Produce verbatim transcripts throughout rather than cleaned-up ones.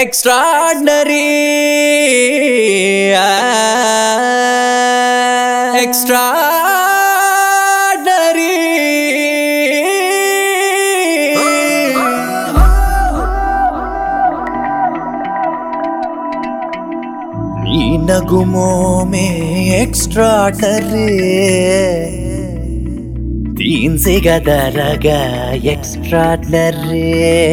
Extraordinary, extraordinary. నీ Nagumome extraordinary, तीन से गदरगा extraordinary.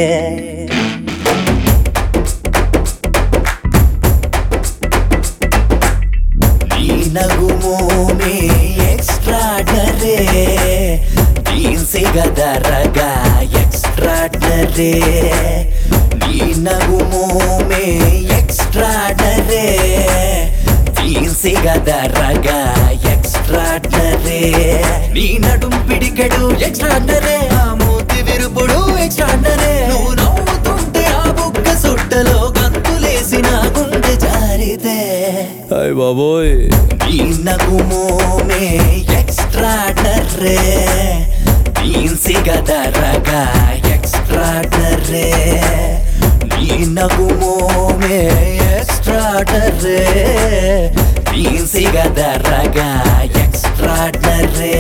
नगुमोमे एक्स्ट्राऑर्डिनरी, तीन से गदरगा एक्स्ट्राऑर्डिनरी. नी नगुमोमे एक्स्ट्राऑर्डिनरी, तीन से गदरगा एक्स्ट्राऑर्डिनरी. नी नडुम पिडिकेडु एक्स्ट्राऑर्डिनरी, आ మూతి విరుపుడు एक्स्ट्राऑर्डिनरी. నువ్వు నవ్వుతుంటే ఆ బుగ్గ సుట్టలో గంతులేసి నా గుండె జారితే అయ్ బాబోయ్. నీ నగుమోమే एक्स्ट्राऑर्डिनरी, तीन से गदरगा एक्स्ट्राऑर्डिनरी. నీ నగుమోమే एक्स्ट्राऑर्डिनरी, तीन से गदरगा एक्स्ट्राऑर्डिनरी.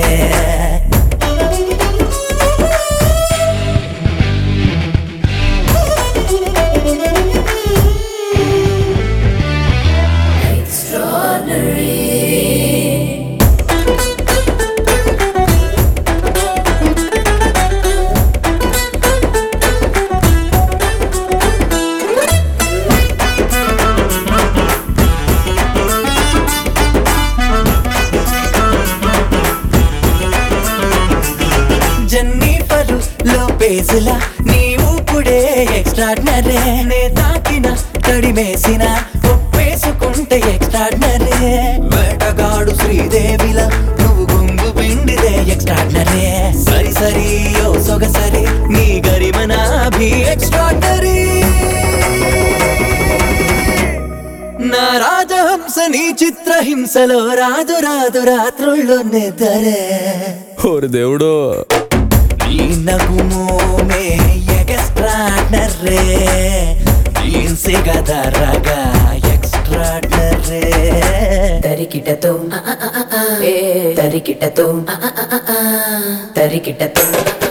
జెన్నిఫర్ లోపేజ్లా నీ ఊపుడే ఎక్స్ట్రాఆర్డినరీ. నే తాకిన తడిమేసిన ఒప్పేసుకుంటే ఎక్స్ట్రాఆర్డినరీ. వేటగాడు శ్రీదేవిలా నువ్వు గుంగు పిండిదే ఎక్స్ట్రాఆర్డినరీ. సరి సరి ఓ సొగసరి నీ గరిమనా భీ ఎక్స్ట్రాఆర్డినరీ. నా రాజహంస నీ చిత్రహింసలో రాదు రాదు రాత్రుల్లో నిద్రే. ఓరి దేవుడు. నీ నగుమోమే एक्स्ट्राऑर्डिनरी, तीन से गदरगा एक्स्ट्राऑर्डिनरी. తరికిటతో ఏ తరికిటతో తరికిటతో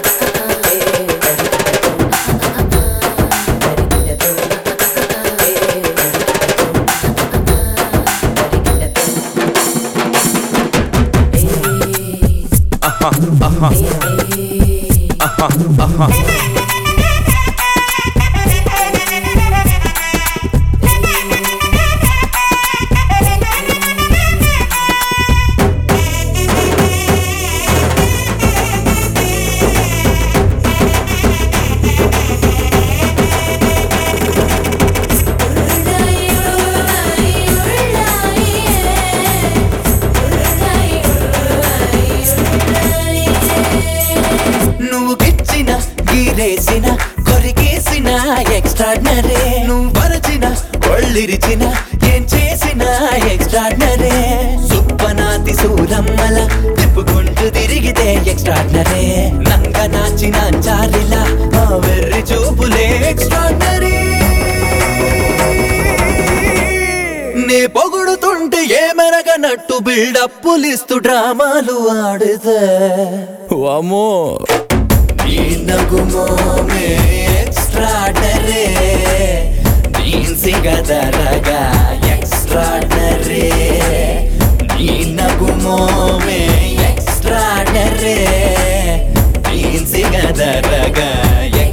నువ్వు గిచ్చిన గీరేసిన కొరికేసిన ఎక్స్ట్రాఆర్డినరీ. నువ్వు వరచిన ఒళ్ళిరిచిన ఏం చేసిన ఎక్స్ట్రాఆర్డినరీ. సుప్పనాతి సూరమ్మల తిప్పుకుంటూ తిరిగితే ఎక్స్ట్రాఆర్డినరీ. నంగ నాచిన చారిలా ఆ వెర్రి చూపులే ఎక్స్ట్రాఆర్డినరీ. నే పొగుడుతుంటే ఏమెరగనట్టు బిల్డప్పులిస్తూ డ్రామాలు ఆడితే వామో. నీ నగుమోమే एक्स्ट्राऑर्डिनरी, तीन से गदरगा एक्स्ट्राऑर्डिनरी. నీ నగుమోమే एक्स्ट्राऑर्डिनरी, तीन से गदरगा